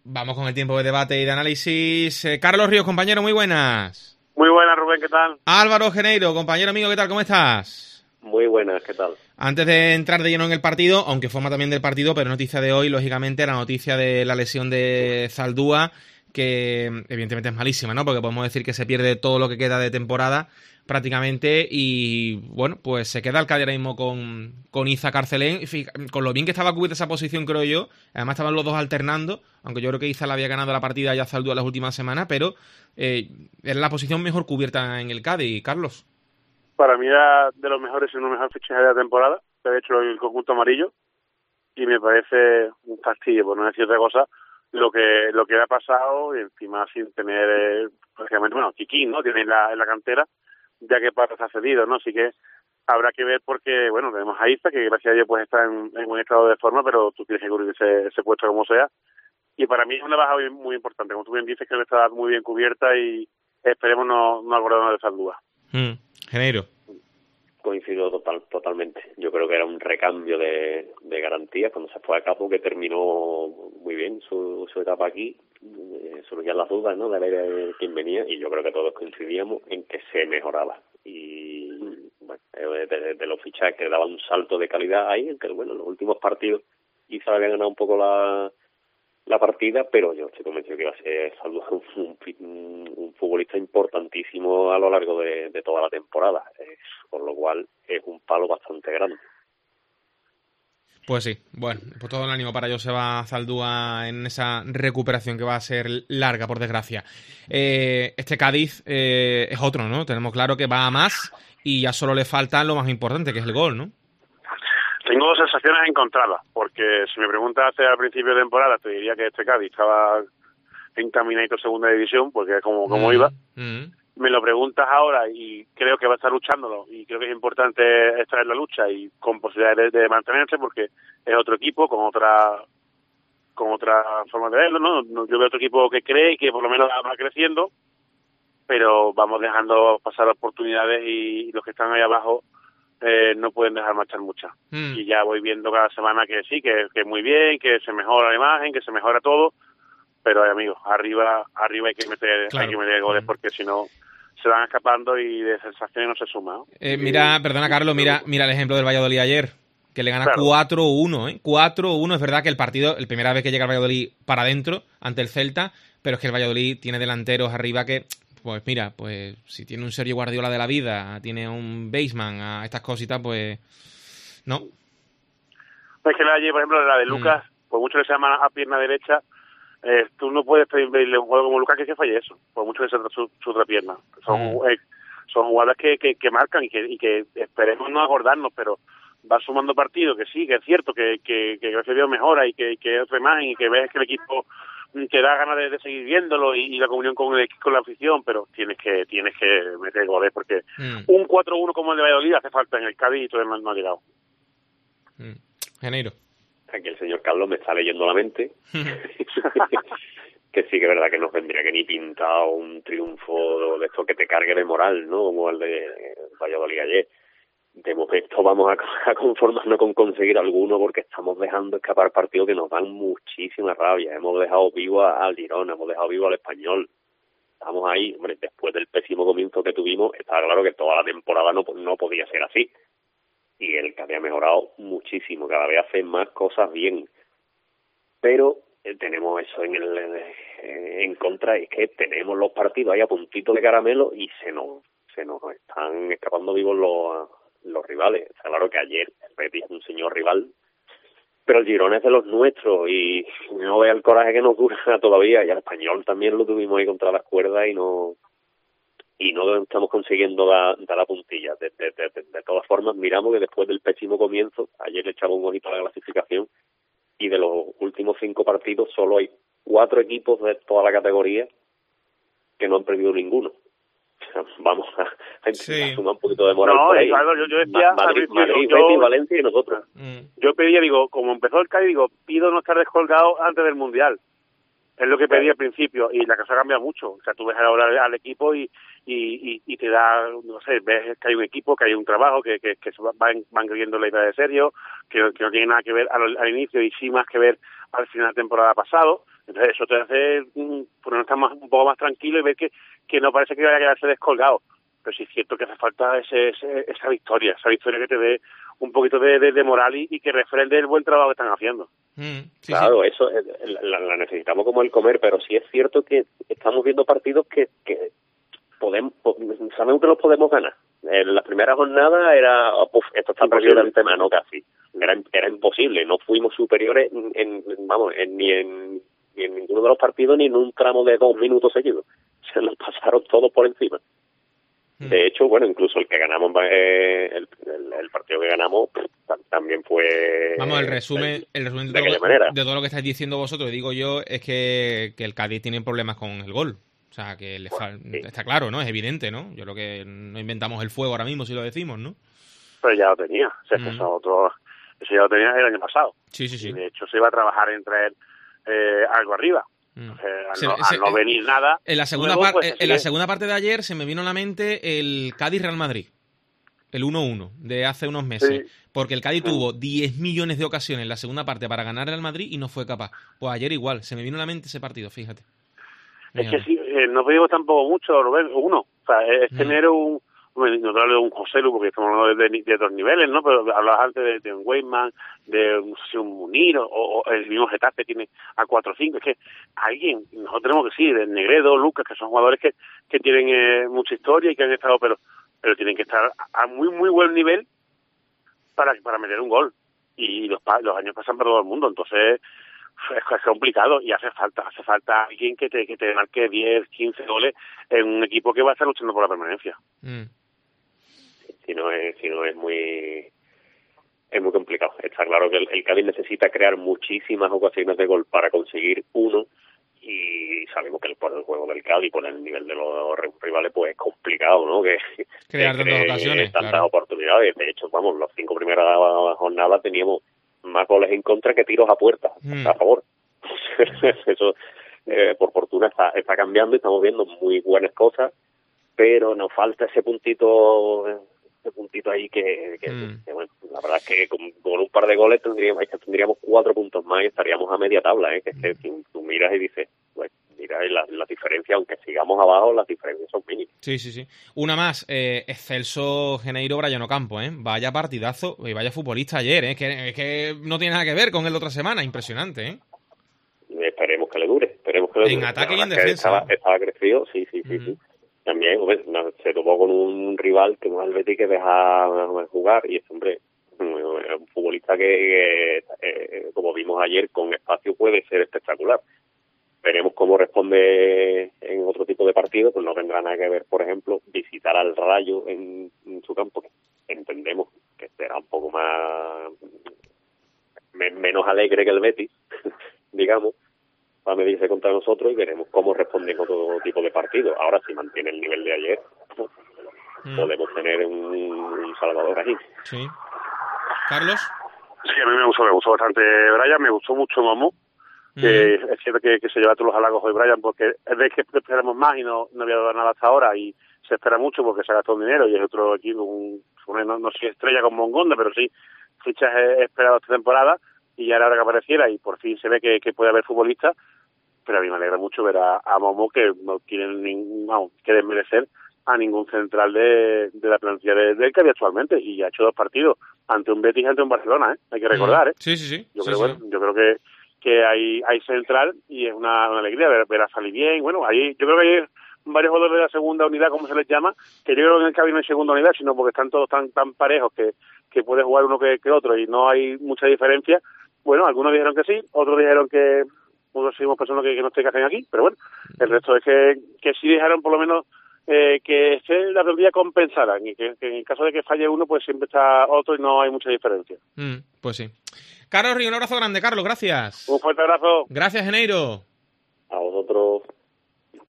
Vamos con el tiempo de debate y de análisis. Carlos Ríos, compañero, muy buenas. Muy buenas, Rubén, ¿qué tal? Álvaro Geneiro, compañero amigo, ¿qué tal? ¿Cómo estás? Muy buenas, ¿qué tal? Antes de entrar de lleno en el partido, aunque forma también del partido, pero noticia de hoy, lógicamente, la noticia de la lesión de Zaldúa, que evidentemente es malísima, ¿no? Porque podemos decir que se pierde todo lo que queda de temporada prácticamente y, bueno, pues se queda el Cádiz ahora mismo con Iza Carcelén, con lo bien que estaba cubierta esa posición, creo yo. Además estaban los dos alternando, aunque yo creo que Iza le había ganado la partida ya a Zaldúa las últimas semanas, pero era la posición mejor cubierta en el Cádiz, Carlos. Para mí era de los mejores, si no mejor fichaje de la temporada, que ha hecho el conjunto amarillo, y me parece un fastidio, por no decir otra cosa, lo que ha pasado, y encima sin tener, prácticamente, bueno, Kikín, ¿no? Tiene en la cantera, ya que Pato se ha cedido, ¿no? Así que habrá que ver porque, bueno, tenemos a Iza, que gracias a Dios pues está en buen estado de forma, pero tú tienes que cubrir ese puesto como sea. Y para mí es una baja muy importante. Como tú bien dices, que está muy bien cubierta y esperemos no acordarnos de Zaldúa. Geneiro. Coincido totalmente. Yo creo que era un recambio de garantías cuando se fue a Capo, que terminó muy bien su etapa aquí. Surgían las dudas, ¿no?, de ver quién venía, y yo creo que todos coincidíamos en que se mejoraba. Y bueno, de los fichajes que daban un salto de calidad ahí, en que bueno, en los últimos partidos quizá habían ganado un poco la partida, pero yo estoy convencido que iba a ser un futbolista importantísimo a lo largo de toda la temporada, por lo cual es un palo bastante grande. Pues sí, bueno, pues todo el ánimo para Joseba Zaldúa en esa recuperación que va a ser larga, por desgracia. Este Cádiz es otro, ¿no? Tenemos claro que va a más y ya solo le falta lo más importante, que es el gol, ¿no? Tengo sensaciones encontradas, porque si me preguntas al principio de temporada, te diría que este Cádiz estaba encaminado a segunda división, porque es como iba. Me lo preguntas ahora y creo que va a estar luchándolo, y creo que es importante estar en la lucha y con posibilidades de mantenerse, porque es otro equipo con otra forma de verlo, ¿no? Yo veo otro equipo que cree y que por lo menos va creciendo, pero vamos dejando pasar oportunidades y los que están ahí abajo no pueden dejar marchar muchas. Y ya voy viendo cada semana que sí, que muy bien, que se mejora la imagen, que se mejora todo, pero amigos, arriba hay que meter goles, porque si no se van escapando y de sensaciones no se suma, ¿no? Mira, perdona Carlos, mira el ejemplo del Valladolid ayer, que le gana 4-1, ¿eh? 4-1, es verdad que el partido, la primera vez que llega el Valladolid para adentro ante el Celta, pero es que el Valladolid tiene delanteros arriba que, pues mira, pues si tiene un Sergio Guardiola de la vida, tiene un Baseman, a estas cositas, pues no. Es que por ejemplo, la de Lucas, por mucho que se llama a pierna derecha, tú no puedes pedirle un jugador como Lucas que falle eso, por mucho que sea su otra pierna. Son jugadores que marcan y que esperemos no acordarnos, pero va sumando partidos, que sí, que es cierto, que gracias a Dios mejora y que es otra imagen y que ves que el equipo te da ganas de seguir viéndolo y la comunión con la afición, pero tienes que meter goles, porque un 4-1 como el de Valladolid hace falta en el Cádiz y todavía no ha llegado. Geneiro. Aquí el señor Carlos me está leyendo la mente. Que sí que es verdad que nos vendría que ni pintado un triunfo de esto que te cargue de moral, ¿no? Como el de Valladolid ayer. De momento vamos a conformarnos con conseguir alguno, porque estamos dejando escapar partidos que nos dan muchísima rabia. Hemos dejado vivo al Girona, hemos dejado vivo al Español. Estamos ahí, hombre, después del pésimo comienzo que tuvimos, está claro que toda la temporada no podía ser así. Y el que había mejorado muchísimo, cada vez hace más cosas bien. Pero tenemos eso en contra, es que tenemos los partidos ahí a puntito de caramelo y se nos están escapando vivos los rivales. Está claro que ayer el Betis es un señor rival, pero el Girona es de los nuestros y no vea el coraje que nos dura todavía. Y al Español también lo tuvimos ahí contra las cuerdas y no estamos consiguiendo dar la puntilla. De todas formas, miramos que después del pésimo comienzo, ayer le echaba un ojito a la clasificación, y de los últimos 5 partidos solo hay 4 equipos de toda la categoría que no han perdido ninguno. Vamos a sumar un poquito de moral por ahí. Claro, yo decía Madrid, Betis, Valencia y nosotros. Yo pedía, como empezó el Cádiz, pido no estar descolgado antes del Mundial. Es lo que pedí al principio, y la cosa ha cambiado mucho. O sea, tú ves ahora al equipo y te da, no sé, ves que hay un equipo, que hay un trabajo, que van creyendo la idea de serio, que no tiene nada que ver al inicio y sí más que ver al final de temporada pasado. Entonces eso te hace estar un poco más tranquilo y ver que no parece que vaya a quedarse descolgado. Pero sí es cierto que hace falta esa victoria que te dé un poquito de moral y que refrende el buen trabajo que están haciendo. Sí, claro, sí. Eso la necesitamos como el comer, pero sí es cierto que estamos viendo partidos que sabemos que los podemos ganar. En la primera jornada esto está perdido de antemano casi. Era imposible, no fuimos superiores ni en ninguno de los partidos ni en un tramo de 2 minutos seguidos. Se nos pasaron todos por encima. De hecho, bueno, incluso el que ganamos, el partido que ganamos también fue... Vamos, el resumen de todo lo que estáis diciendo vosotros, digo yo, es que el Cádiz tiene problemas con el gol. O sea, que está claro, ¿no? Es evidente, ¿no? Yo creo que no inventamos el fuego ahora mismo si lo decimos, ¿no? Pero ya lo tenía. O sea, eso ya lo tenía el año pasado. Sí. Y de hecho se iba a trabajar en traer algo arriba. Al no venir nada. En la segunda parte de ayer se me vino a la mente el Cádiz-Real Madrid. El 1-1 de hace unos meses. Sí. Porque el Cádiz tuvo 10 millones de ocasiones en la segunda parte para ganar al Madrid y no fue capaz. Pues ayer igual, se me vino a la mente ese partido, fíjate. Es que sí, no pedimos tampoco mucho, Rubén, uno. O sea, es tener no te hablo de un José Lu, porque estamos hablando de dos niveles, ¿no? Pero hablabas antes de un Weidman, de un Munir, o el mismo Getafe tiene a 4-5. Es que nosotros tenemos que sí, de Negredo, Lucas, que son jugadores que tienen mucha historia y que han estado, pero tienen que estar a muy, muy buen nivel para meter un gol. Y los años pasan por todo el mundo, entonces es complicado y hace falta alguien que te marque 10, 15 goles en un equipo que va a estar luchando por la permanencia. Si no es muy complicado. Está claro que el Cádiz necesita crear muchísimas ocasiones de gol para conseguir uno, y sabemos que por el juego del Cádiz, por el nivel de los rivales, pues es complicado, ¿no? Que crear tantas ocasiones, tantas oportunidades. De hecho, las 5 primeras jornadas teníamos más goles en contra que tiros a puerta a favor. Eso por fortuna está cambiando y estamos viendo muy buenas cosas, pero nos falta ese puntito ahí que bueno, la verdad es que con un par de goles tendríamos 4 puntos más y estaríamos a media tabla, que tú miras y dices, pues mira, la diferencia, aunque sigamos abajo, las diferencias son mínimas. Sí. Una más, excelso Geneiro Brian Ocampo, vaya partidazo y vaya futbolista ayer, es que no tiene nada que ver con el de otra semana, impresionante, Esperemos que le dure, en ataque y en defensa. Estaba crecido, sí. También se topó con un rival que no es el Betis, que deja jugar, y es un futbolista que como vimos ayer, con espacio puede ser espectacular. Veremos cómo responde en otro tipo de partido, pues no tendrá nada que ver, por ejemplo, visitar al Rayo en su campo, que entendemos que será un poco menos alegre que el Betis, digamos, va a medirse contra nosotros, y veremos cómo responden otro tipo de partido. Ahora, si mantiene el nivel de ayer, podemos tener un salvador aquí. Sí. ¿Carlos? Sí, a mí me gustó bastante Brian, me gustó mucho Momo. Es cierto que se lleva todos los halagos hoy Brian, porque es de que esperamos más y no había dado nada hasta ahora, y se espera mucho porque se ha gastado dinero y es otro equipo, no sé, estrella con Mongonda, pero sí fichaje esperado esta temporada, y ya era hora que apareciera y por fin se ve que puede haber futbolistas. Pero a mí me alegra mucho ver a Momo, que no quieren que desmerecer a ningún central de la plantilla del Cádiz actualmente, y ha hecho 2 partidos ante un Betis y ante un Barcelona, hay que recordar. Sí. Yo creo que hay central, y es una alegría ver a salir bien. Bueno, yo creo que hay varios jugadores de la segunda unidad, como se les llama, que yo creo que en el Cádiz no hay segunda unidad, sino porque están todos tan parejos que puede jugar uno que otro y no hay mucha diferencia. Bueno, algunos dijeron que sí, otros dijeron que nosotros seguimos pensando que no sé qué hacen aquí, pero bueno, el resto es que sí dejaron por lo menos que esté la plantilla compensada, y que en el caso de que falle uno, pues siempre está otro y no hay mucha diferencia. Pues sí. Carlos Río, un abrazo grande, Carlos, gracias. Un fuerte abrazo. Gracias, Geneiro. A vosotros.